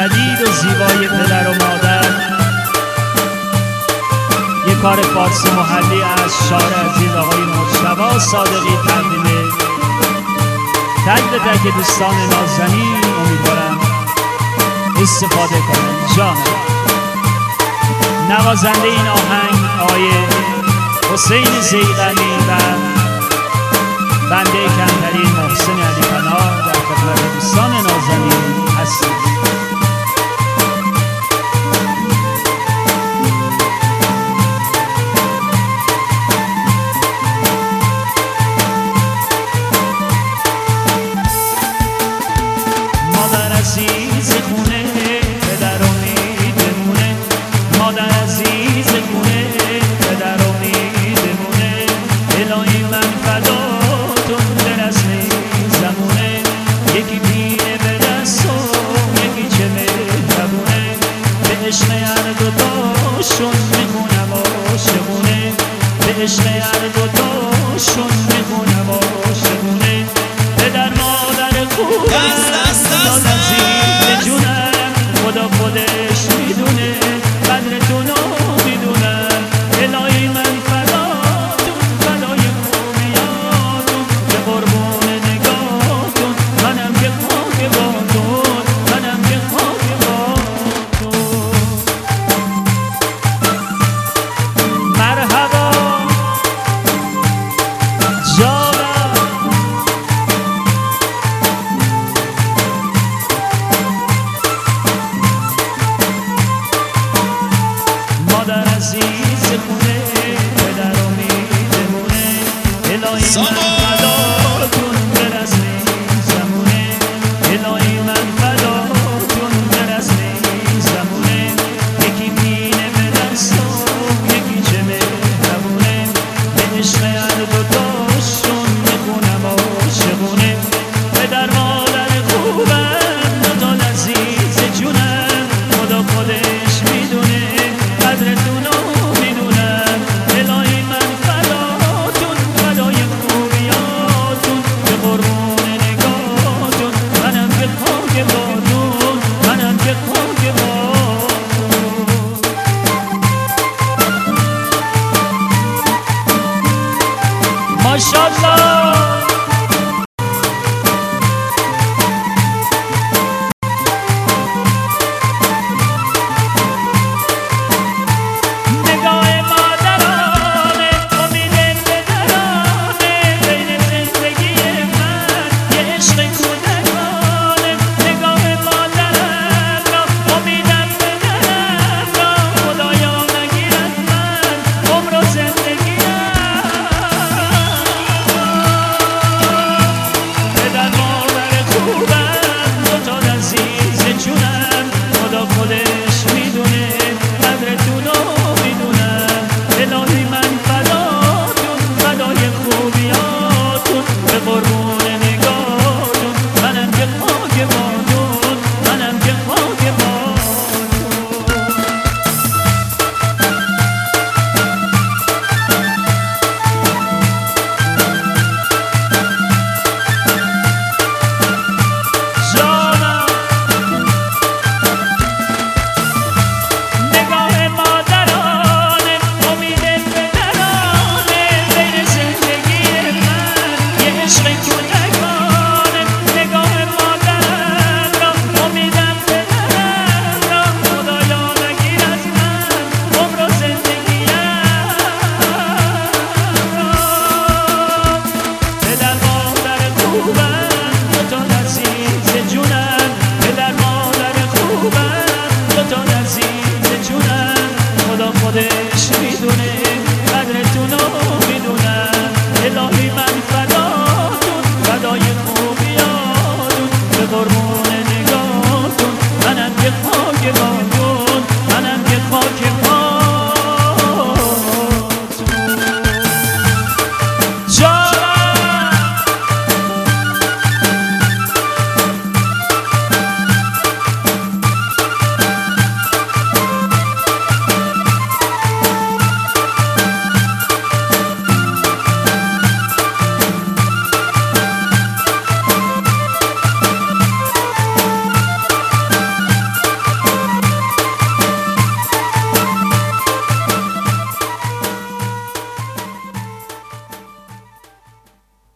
جدید و زیبای پدر و مادر، یه کار فارسی محلی از شاعر عزیز آقای مجتبی صادقی تقدیمه تک به تک دوستان نازنین. امیدوارم استفاده کنند. جانم نوازنده این آهنگ آقای حسین زیغمی و بنده کمترین محسن علی پناه در خدمت دوستان نازنین هستیم. مادر عزیز خونه پدر امیدمونه، مادر عزیز خونه پدر امیدمونه، الهی من فداتون به رسم زمونه، یکی پینه به دست و یکی چه مهربونه، به عشق هر دوتاشون میخونم عاشقونه، به عشق هر دوتاشون میخونم عاشقونه. پدر مادر خوب دست عزیز جونم، خدا خودش میدونه،